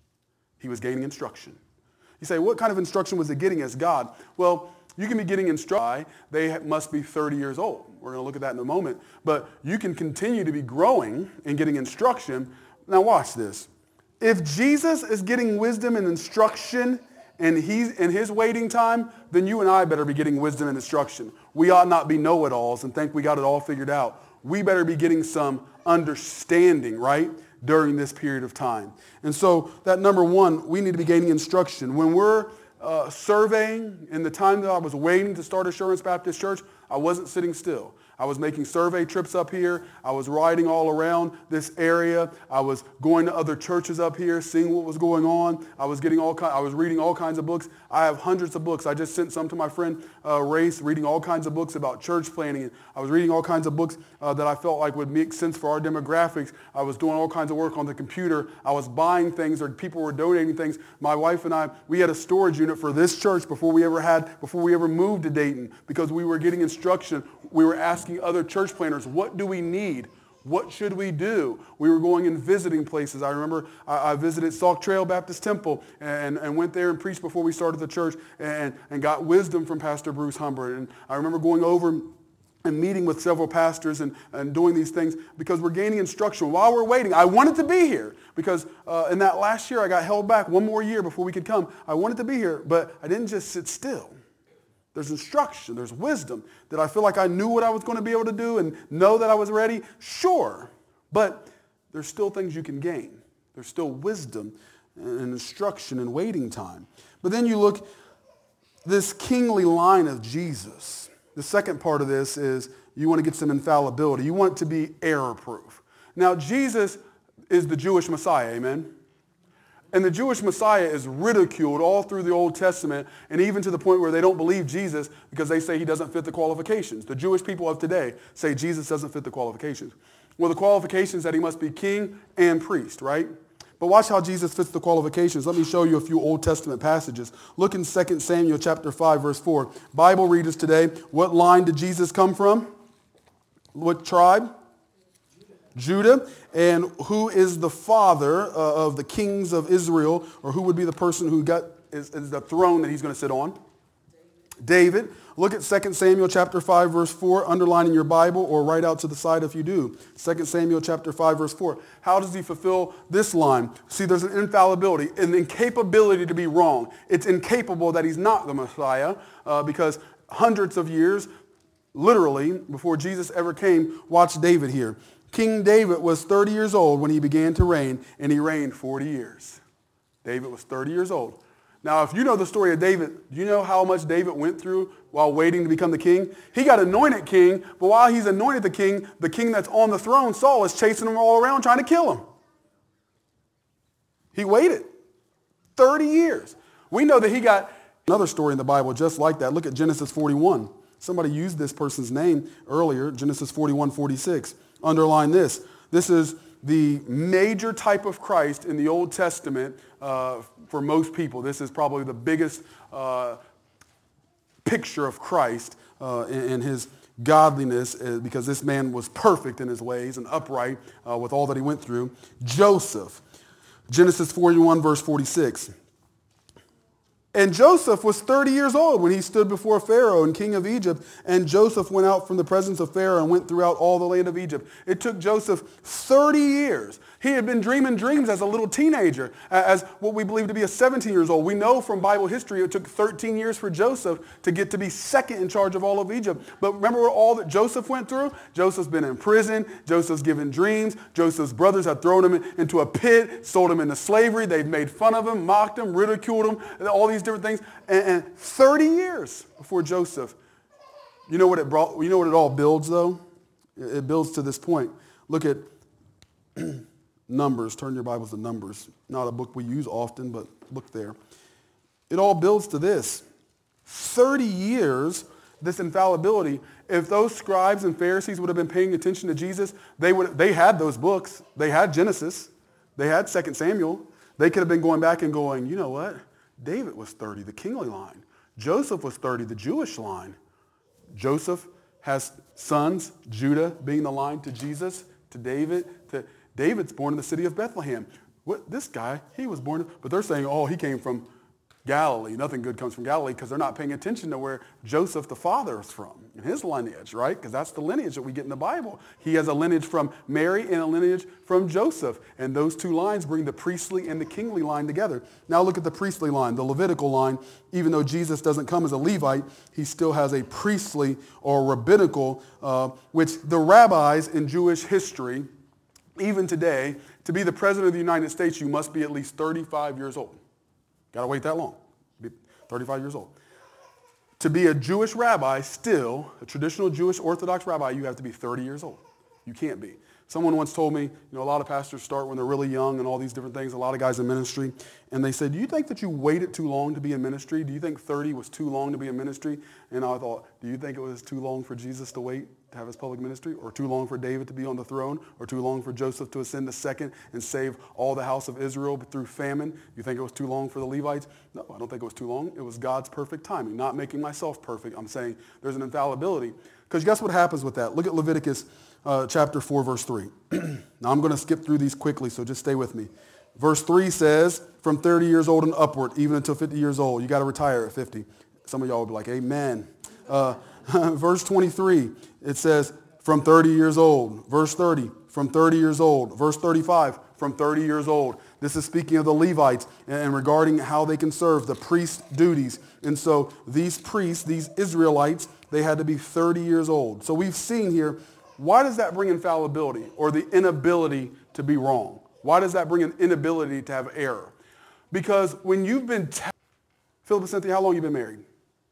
He was gaining instruction. You say, what kind of instruction was he getting as God? Well, you can be getting instruction. They must be 30 years old. We're going to look at that in a moment. But you can continue to be growing and getting instruction. Now watch this. If Jesus is getting wisdom and instruction and he's in his waiting time, then you and I better be getting wisdom and instruction. We ought not be know-it-alls and think we got it all figured out. We better be getting some understanding, right, during this period of time. And so that number one, we need to be gaining instruction. When we're surveying, in the time that I was waiting to start Assurance Baptist Church, I wasn't sitting still. I was making survey trips up here. I was riding all around this area. I was going to other churches up here, seeing what was going on. I was reading all kinds of books. I have hundreds of books. I just sent some to my friend Race, reading all kinds of books about church planning. I was reading all kinds of books that I felt like would make sense for our demographics. I was doing all kinds of work on the computer. I was buying things, or people were donating things. My wife and I, we had a storage unit for this church before we ever moved to Dayton, because we were getting instruction. We were asking other church planners, what do we need? What should we do? We were going and visiting places. I remember I visited Sauk Trail Baptist Temple and went there and preached before we started the church and got wisdom from Pastor Bruce Humbert. And I remember going over and meeting with several pastors and doing these things because we're gaining instruction. While we're waiting, I wanted to be here because in that last year I got held back one more year before we could come. I wanted to be here, but I didn't just sit still. There's instruction, there's wisdom. Did I feel like I knew what I was going to be able to do and know that I was ready? Sure. But there's still things you can gain. There's still wisdom and instruction and waiting time. But then you look, this kingly line of Jesus. The second part of this is you want to get some infallibility. You want it to be error-proof. Now, Jesus is the Jewish Messiah, amen? And the Jewish Messiah is ridiculed all through the Old Testament, and even to the point where they don't believe Jesus because they say he doesn't fit the qualifications. The Jewish people of today say Jesus doesn't fit the qualifications. Well, the qualifications that he must be king and priest, right? But watch how Jesus fits the qualifications. Let me show you a few Old Testament passages. Look in 2 Samuel chapter 5, verse 4. Bible readers today, what line did Jesus come from? What tribe? Judah. And who is the father of the kings of Israel, or who would be the person who is the throne that he's going to sit on? David. Look at 2 Samuel chapter 5, verse 4, underline in your Bible or write out to the side if you do. 2 Samuel chapter 5, verse 4. How does he fulfill this line? See, there's an infallibility, an incapability to be wrong. It's incapable that he's not the Messiah because hundreds of years, literally, before Jesus ever came, watch David here. King David was 30 years old when he began to reign, and he reigned 40 years. David was 30 years old. Now, if you know the story of David, do you know how much David went through while waiting to become the king? He got anointed king, but while he's anointed the king that's on the throne, Saul, is chasing him all around trying to kill him. He waited 30 years. We know that he got another story in the Bible just like that. Look at Genesis 41. Somebody used this person's name earlier, Genesis 41:46. Underline this. This is the major type of Christ in the Old Testament for most people. This is probably the biggest picture of Christ in his godliness because this man was perfect in his ways and upright with all that he went through. Joseph, Genesis 41, verse 46. And Joseph was 30 years old when he stood before Pharaoh and king of Egypt. And Joseph went out from the presence of Pharaoh and went throughout all the land of Egypt. It took Joseph 30 years. He had been dreaming dreams as a little teenager, as what we believe to be a 17 years old. We know from Bible history it took 13 years for Joseph to get to be second in charge of all of Egypt. But remember all that Joseph went through? Joseph's been in prison. Joseph's given dreams. Joseph's brothers have thrown him into a pit, sold him into slavery. They've made fun of him, mocked him, ridiculed him, all these different things. And 30 years before Joseph. You know what it brought? You know what it all builds, though? It builds to this point. Look at Numbers. Turn your Bibles to Numbers. Not a book we use often, but look there. It all builds to this. 30 years, this infallibility. If those scribes and Pharisees would have been paying attention to Jesus, they had those books. They had Genesis. They had 2 Samuel. They could have been going back and going, you know what? David was 30, the kingly line. Joseph was 30, the Jewish line. Joseph has sons, Judah being the line to Jesus, to David. David's born in the city of Bethlehem. This guy, he was born, but they're saying, oh, he came from Galilee. Nothing good comes from Galilee because they're not paying attention to where Joseph the father is from and his lineage, right? Because that's the lineage that we get in the Bible. He has a lineage from Mary and a lineage from Joseph. And those two lines bring the priestly and the kingly line together. Now look at the priestly line, the Levitical line. Even though Jesus doesn't come as a Levite, he still has a priestly or rabbinical, which the rabbis in Jewish history, even today, to be the president of the United States, you must be at least 35 years old. Got to wait that long. Be 35 years old. To be a Jewish rabbi still, a traditional Jewish Orthodox rabbi, you have to be 30 years old. You can't be. Someone once told me, a lot of pastors start when they're really young and all these different things, a lot of guys in ministry, and they said, do you think that you waited too long to be in ministry? Do you think 30 was too long to be in ministry? And I thought, do you think it was too long for Jesus to wait to have his public ministry, or too long for David to be on the throne, or too long for Joseph to ascend to second and save all the house of Israel through famine? You think it was too long for the Levites? No, I don't think it was too long. It was God's perfect timing, not making myself perfect. I'm saying there's an infallibility. Because guess what happens with that? Look at Leviticus chapter 4, verse 3. Now I'm going to skip through these quickly, so just stay with me. Verse 3 says, from 30 years old and upward, even until 50 years old. You got to retire at 50. Some of y'all will be like, amen. Verse 23, it says, from 30 years old. Verse 30, from 30 years old. Verse 35, from 30 years old. This is speaking of the Levites and regarding how they can serve, the priest duties. And so these priests, these Israelites, they had to be 30 years old. So we've seen here, why does that bring infallibility or the inability to be wrong? Why does that bring an inability to have error? Because when you've been, Philip and Cynthia, how long have you been married?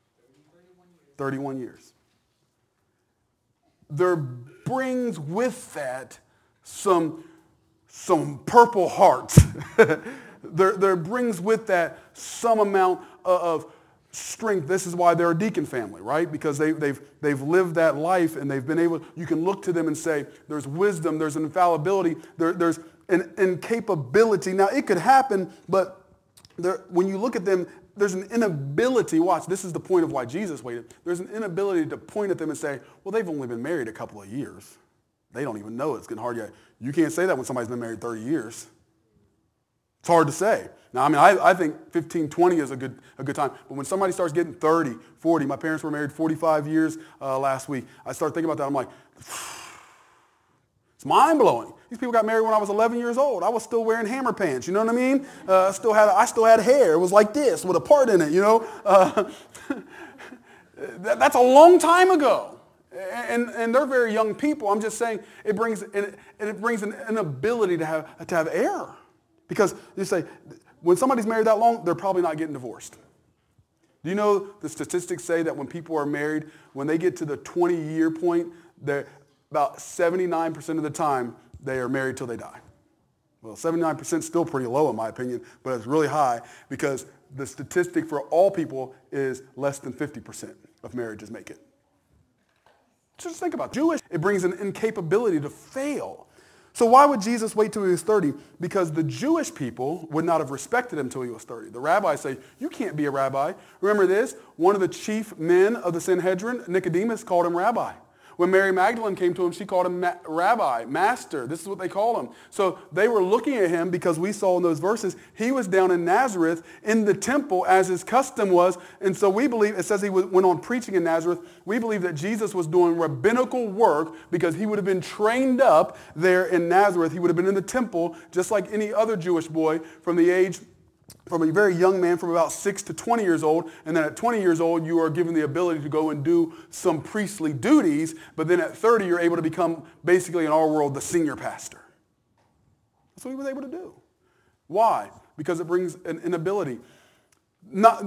31 years. There brings with that some purple hearts. there brings with that some amount of strength. This is why they're a deacon family, right? Because they've lived that life and they've been able, you can look to them and say, there's wisdom, there's an infallibility, there's an incapability. Now, it could happen, but when you look at them, there's an inability. Watch, this is the point of why Jesus waited. There's an inability to point at them and say, well, they've only been married a couple of years. They don't even know it's getting hard yet. You can't say that when somebody's been married 30 years. It's hard to say. Now, I mean, I think 15, 20 is a good time. But when somebody starts getting 30, 40, my parents were married 45 years last week. I start thinking about that. I'm like, it's mind-blowing. These people got married when I was 11 years old. I was still wearing hammer pants, you know what I mean? I still had hair. It was like this with a part in it, you know? That's a long time ago. And they're very young people. I'm just saying it brings an ability to have error. Because you say, when somebody's married that long, they're probably not getting divorced. Do you know the statistics say that when people are married, when they get to the 20-year point, they're about 79% of the time they are married till they die. Well, 79% is still pretty low in my opinion, but it's really high because the statistic for all people is less than 50% of marriages make it. Just think about it. Jewish, it brings an incapability to fail. So why would Jesus wait till he was 30? Because the Jewish people would not have respected him until he was 30. The rabbis say, you can't be a rabbi. Remember this? One of the chief men of the Sanhedrin, Nicodemus, called him rabbi. When Mary Magdalene came to him, she called him rabbi, master. This is what they call him. So they were looking at him because we saw in those verses, he was down in Nazareth in the temple as his custom was. And so we believe, it says he went on preaching in Nazareth. We believe that Jesus was doing rabbinical work because he would have been trained up there in Nazareth. He would have been in the temple just like any other Jewish boy from a very young man from about 6 to 20 years old, and then at 20 years old, you are given the ability to go and do some priestly duties, but then at 30, you're able to become, basically in our world, the senior pastor. That's what he was able to do. Why? Because it brings an ability. My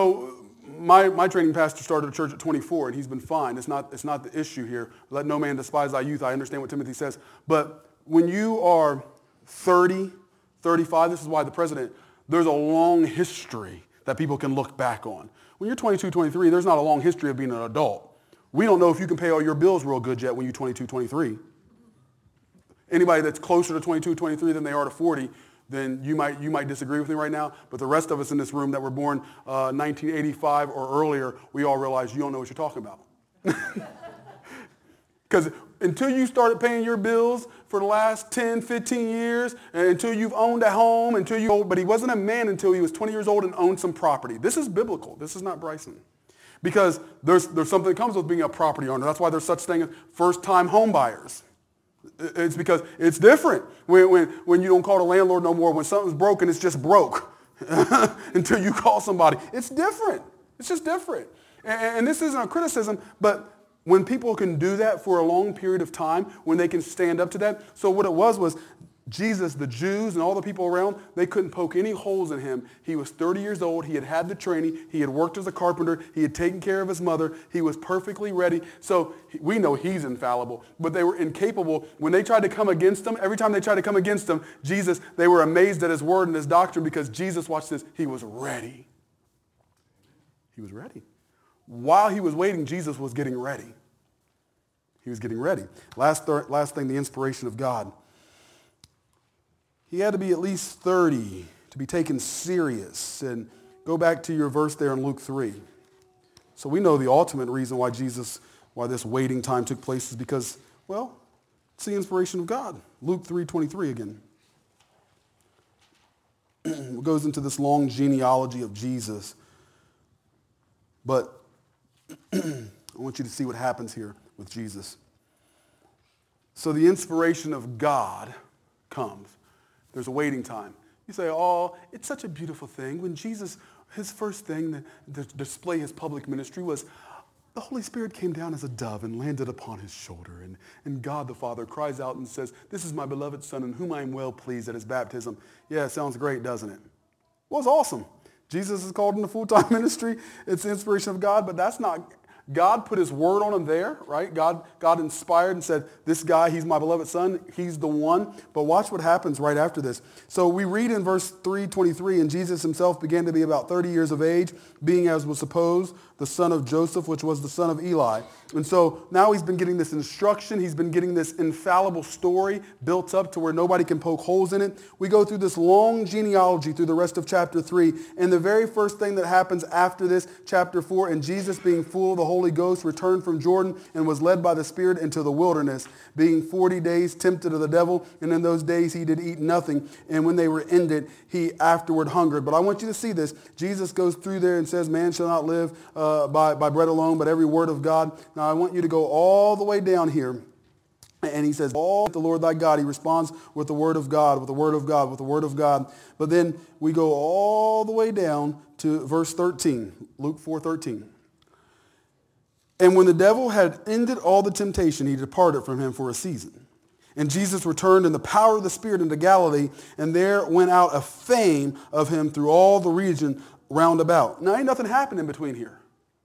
training pastor started a church at 24, and he's been fine. It's not the issue here. Let no man despise thy youth. I understand what Timothy says. But when you are 30, 35, this is why the president, there's a long history that people can look back on. When you're 22, 23, there's not a long history of being an adult. We don't know if you can pay all your bills real good yet when you're 22, 23. Anybody that's closer to 22, 23 than they are to 40, then you might disagree with me right now. But the rest of us in this room that were born 1985 or earlier, we all realize you don't know what you're talking about. Because until you started paying your bills for the last 10, 15 years, and until you've owned a home, but he wasn't a man until he was 20 years old and owned some property. This is biblical. This is not Bryson. Because there's something that comes with being a property owner. That's why there's such thing as first-time home buyers. It's because it's different when you don't call the landlord no more. When something's broken, it's just broke until you call somebody. It's different. It's just different. And this isn't a criticism, but when people can do that for a long period of time, when they can stand up to that. So what it was Jesus, the Jews, and all the people around, they couldn't poke any holes in him. He was 30 years old. He had the training. He had worked as a carpenter. He had taken care of his mother. He was perfectly ready. So we know he's infallible, but they were incapable. When they tried to come against him, every time they tried to come against him, Jesus, they were amazed at his word and his doctrine because Jesus, watch this, he was ready. He was ready. While he was waiting, Jesus was getting ready. He was getting ready. Last thing, the inspiration of God. He had to be at least 30 to be taken serious. And go back to your verse there in Luke 3. So we know the ultimate reason why this waiting time took place is because, well, it's the inspiration of God. Luke 3:23 again. It goes into this long genealogy of Jesus. But I want you to see what happens here with Jesus. So the inspiration of God comes. There's a waiting time. You say, oh, it's such a beautiful thing. When Jesus, his first thing to display his public ministry was the Holy Spirit came down as a dove and landed upon his shoulder. And God the Father cries out and says, this is my beloved Son in whom I am well pleased at his baptism. Yeah, it sounds great, doesn't it? Well, it's awesome. Jesus is called into full-time ministry. It's the inspiration of God, but that's not... God put his word on him there, right? God inspired and said, this guy, he's my beloved son. He's the one. But watch what happens right after this. So we read in verse 3:23, and Jesus himself began to be about 30 years of age, being as was supposed the son of Joseph, which was the son of Eli. And so now he's been getting this instruction. He's been getting this infallible story built up to where nobody can poke holes in it. We go through this long genealogy through the rest of chapter 3. And the very first thing that happens after this, chapter 4, and Jesus, being full of the Holy Ghost, returned from Jordan and was led by the Spirit into the wilderness, being 40 days tempted of the devil. And in those days he did eat nothing. And when they were ended, he afterward hungered. But I want you to see this. Jesus goes through there and says, man shall not live by bread alone, but every word of God. Now I want you to go all the way down here. And he says, all the Lord thy God. He responds with the word of God, with the word of God, with the word of God. But then we go all the way down to verse 13, Luke 4:13. And when the devil had ended all the temptation, he departed from him for a season. And Jesus returned in the power of the Spirit into Galilee, and there went out a fame of him through all the region round about. Now, ain't nothing happened in between here.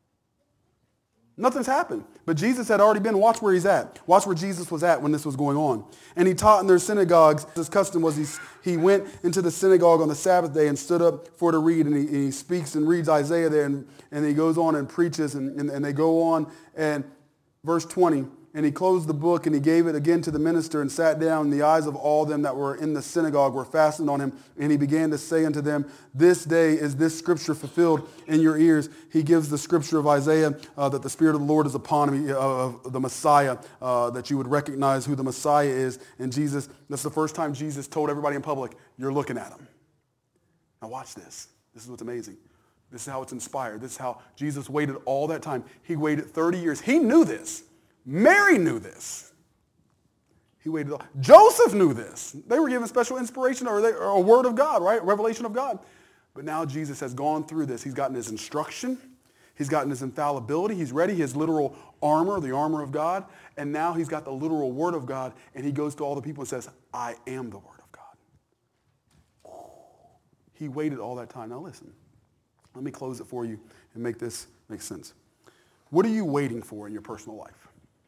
Nothing's happened. But Jesus had already been. Watch where he's at. Watch where Jesus was at when this was going on. And he taught in their synagogues. His custom was he went into the synagogue on the Sabbath day and stood up for to read. And he speaks and reads Isaiah there. And he goes on and preaches. And they go on. And verse 20. And he closed the book and he gave it again to the minister and sat down. And the eyes of all them that were in the synagogue were fastened on him. And he began to say unto them, this day is this scripture fulfilled in your ears. He gives the scripture of Isaiah that the Spirit of the Lord is upon me, of the Messiah, that you would recognize who the Messiah is. And Jesus, that's the first time Jesus told everybody in public, you're looking at him. Now watch this. This is what's amazing. This is how it's inspired. This is how Jesus waited all that time. He waited 30 years. He knew this. Mary knew this. He waited. Joseph knew this. They were given special inspiration or a word of God, right? Revelation of God. But now Jesus has gone through this. He's gotten his instruction. He's gotten his infallibility. He's ready. His literal armor, the armor of God. And now he's got the literal word of God. And he goes to all the people and says, I am the word of God. He waited all that time. Now listen. Let me close it for you and make this make sense. What are you waiting for in your personal life?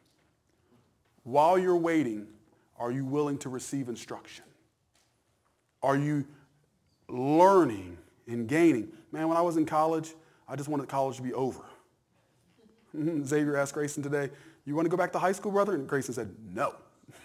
While you're waiting, are you willing to receive instruction? Are you learning and gaining? Man, when I was in college, I just wanted college to be over. Xavier asked Grayson today, you want to go back to high school, brother? And Grayson said, no.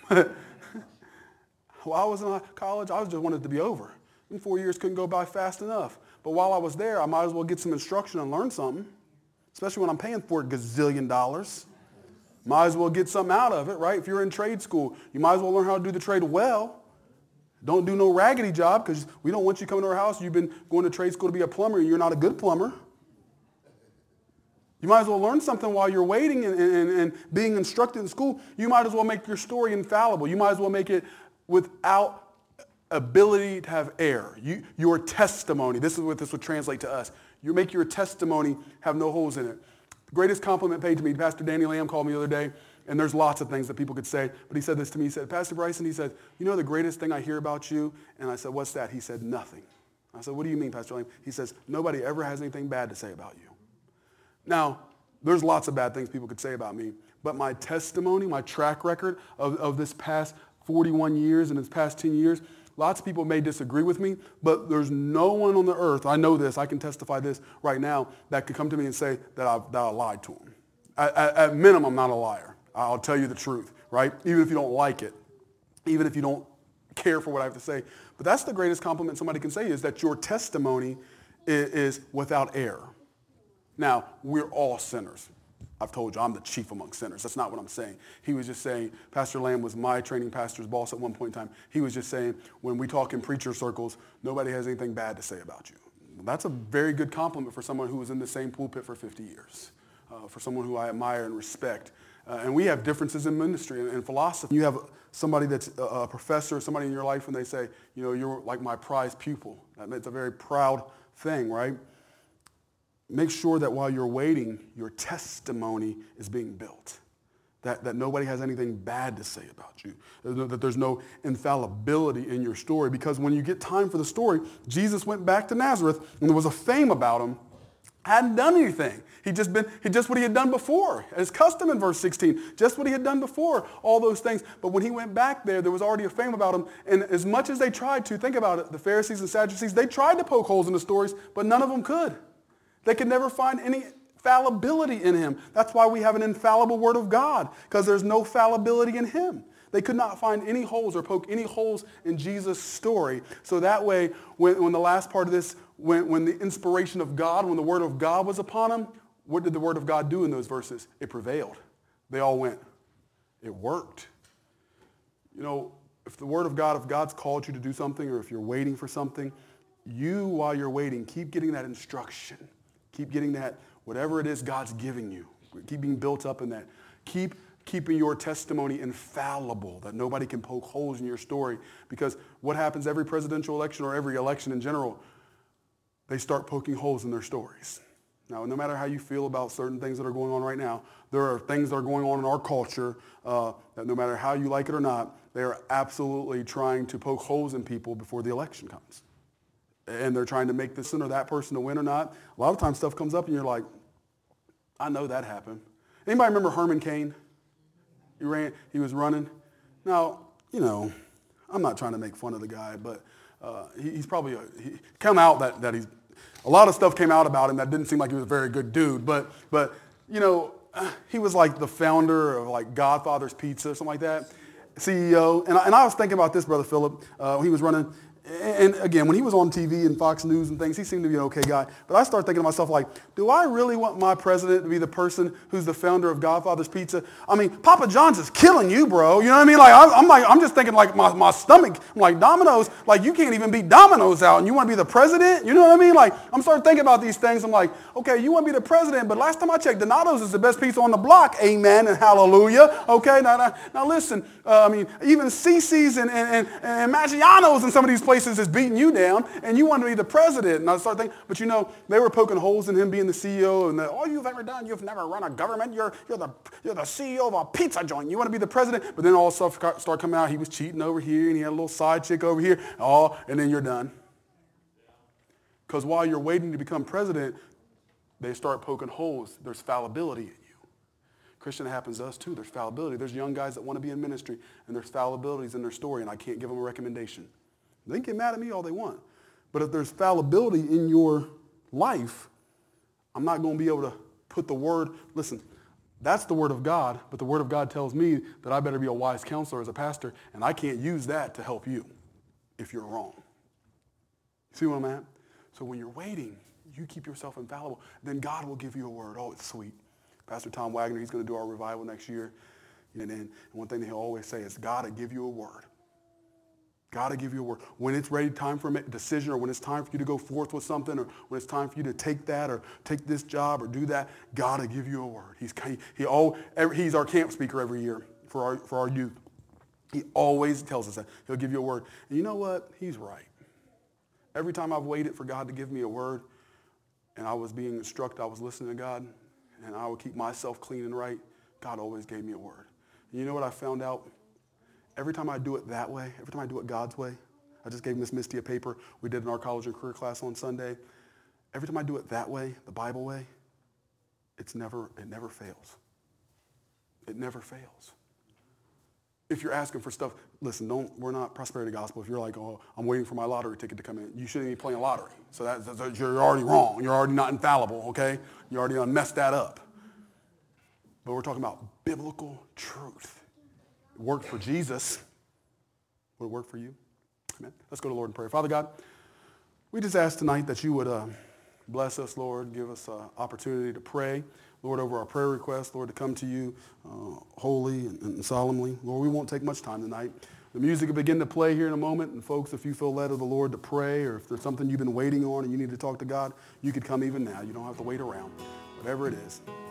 While I was in college, I just wanted it to be over. And 4 years couldn't go by fast enough. But while I was there, I might as well get some instruction and learn something, especially when I'm paying for a gazillion dollars. Might as well get something out of it, right? If you're in trade school, you might as well learn how to do the trade well. Don't do no raggedy job because we don't want you coming to our house. You've been going to trade school to be a plumber and you're not a good plumber. You might as well learn something while you're waiting and being instructed in school. You might as well make your story infallible. You might as well make it without ability to have error. Your testimony, this is what this would translate to us. You make your testimony have no holes in it. The greatest compliment paid to me, Pastor Danny Lamb called me the other day, and there's lots of things that people could say, but he said this to me. He said, Pastor Bryson, he said, you know the greatest thing I hear about you? And I said, what's that? He said, nothing. I said, what do you mean, Pastor Lamb? He says, nobody ever has anything bad to say about you. Now, there's lots of bad things people could say about me, but my testimony, my track record of this past 41 years and this past 10 years, lots of people may disagree with me, but there's no one on the earth, I know this, I can testify this right now, that could come to me and say that I lied to them. At minimum, I'm not a liar. I'll tell you the truth, right? Even if you don't like it, even if you don't care for what I have to say. But that's the greatest compliment somebody can say is that your testimony is without error. Now, we're all sinners. I've told you, I'm the chief among sinners. That's not what I'm saying. He was just saying, Pastor Lamb was my training pastor's boss at one point in time. He was just saying, when we talk in preacher circles, nobody has anything bad to say about you. Well, that's a very good compliment for someone who was in the same pulpit for 50 years, for someone who I admire and respect. And we have differences in ministry and philosophy. You have somebody that's a professor, somebody in your life, and they say, you know, you're like my prized pupil. It's a very proud thing, right? Make sure that while you're waiting, your testimony is being built. That nobody has anything bad to say about you. That there's no infallibility in your story. Because when you get time for the story, Jesus went back to Nazareth and there was a fame about him. Hadn't done anything. He just what he had done before. His custom in verse 16. Just what he had done before. All those things. But when he went back there was already a fame about him. And as much as they tried to, think about it, the Pharisees and Sadducees, they tried to poke holes in the stories, but none of them could. They could never find any fallibility in him. That's why we have an infallible word of God, because there's no fallibility in him. They could not find any holes or poke any holes in Jesus' story. So that way, when the last part of this, when the inspiration of God, when the word of God was upon him, what did the word of God do in those verses? It prevailed. They all went. It worked. You know, if the word of God, if God's called you to do something, or if you're waiting for something, you, while you're waiting, keep getting that instruction. Keep getting that, whatever it is God's giving you. Keep being built up in that. Keep keeping your testimony infallible, that nobody can poke holes in your story. Because what happens every presidential election or every election in general, they start poking holes in their stories. Now, no matter how you feel about certain things that are going on right now, there are things that are going on in our culture that no matter how you like it or not, they are absolutely trying to poke holes in people before the election comes. And they're trying to make this or that person to win or not. A lot of times stuff comes up and you're like, I know that happened. Anybody remember Herman Cain? He was running. Now, you know, I'm not trying to make fun of the guy, but he's probably, come out that he's, a lot of stuff came out about him that didn't seem like he was a very good dude, but you know, he was like the founder of like Godfather's Pizza, something like that, CEO. And I was thinking about this, Brother Philip, when he was running. And again, when he was on TV and Fox News and things, he seemed to be an okay guy. But I started thinking to myself, like, do I really want my president to be the person who's the founder of Godfather's Pizza? I mean, Papa John's is killing you, bro. You know what I mean? Like, I'm just thinking, like, my stomach, I'm like, Domino's, like, you can't even beat Domino's out, and you want to be the president? You know what I mean? Like, I'm starting thinking about these things. I'm like, okay, you want to be the president, but last time I checked, Donato's is the best pizza on the block. Amen and hallelujah. Okay, now listen, I mean, even Cece's and Maggiano's in some of these places is beating you down, and you want to be the president. And I started thinking, but you know, they were poking holes in him being the CEO, and all you've ever done, you've never run a government. You're the CEO of a pizza joint. You want to be the president, but then all stuff started coming out. He was cheating over here, and he had a little side chick over here. And then you're done. Because while you're waiting to become president, they start poking holes. There's fallibility in you. Christian, it happens to us too. There's fallibility. There's young guys that want to be in ministry, and there's fallibilities in their story, and I can't give them a recommendation. They can get mad at me all they want. But if there's fallibility in your life, I'm not going to be able to put the word, listen, that's the word of God, but the word of God tells me that I better be a wise counselor as a pastor, and I can't use that to help you if you're wrong. See what I'm at? So when you're waiting, you keep yourself infallible, then God will give you a word. Oh, it's sweet. Pastor Tom Wagner, he's going to do our revival next year. And one thing that he'll always say is, God will give you a word. God will give you a word. When it's ready, time for a decision, or when it's time for you to go forth with something, or when it's time for you to take that, or take this job, or do that, God will give you a word. He's our camp speaker every year for our youth. He always tells us that. He'll give you a word. And you know what? He's right. Every time I've waited for God to give me a word, and I was being instructed, I was listening to God, and I would keep myself clean and right, God always gave me a word. And you know what I found out? Every time I do it that way, every time I do it God's way, I just gave Miss Misty a paper we did in our college and career class on Sunday. Every time I do it that way, the Bible way, it never fails. It never fails. If you're asking for stuff, listen, we're not prosperity gospel. If you're like, oh, I'm waiting for my lottery ticket to come in, you shouldn't be playing lottery. So you're already wrong. You're already not infallible, okay? You already messed that up. But we're talking about biblical truth. It worked for Jesus. Would it work for you? Amen. Let's go to the Lord in prayer. Father God, we just ask tonight that you would bless us, Lord, give us an opportunity to pray, Lord, over our prayer requests, Lord, to come to you holy and solemnly. Lord, we won't take much time tonight. The music will begin to play here in a moment, and folks, if you feel led of the Lord to pray, or if there's something you've been waiting on and you need to talk to God, you could come even now. You don't have to wait around. Whatever it is.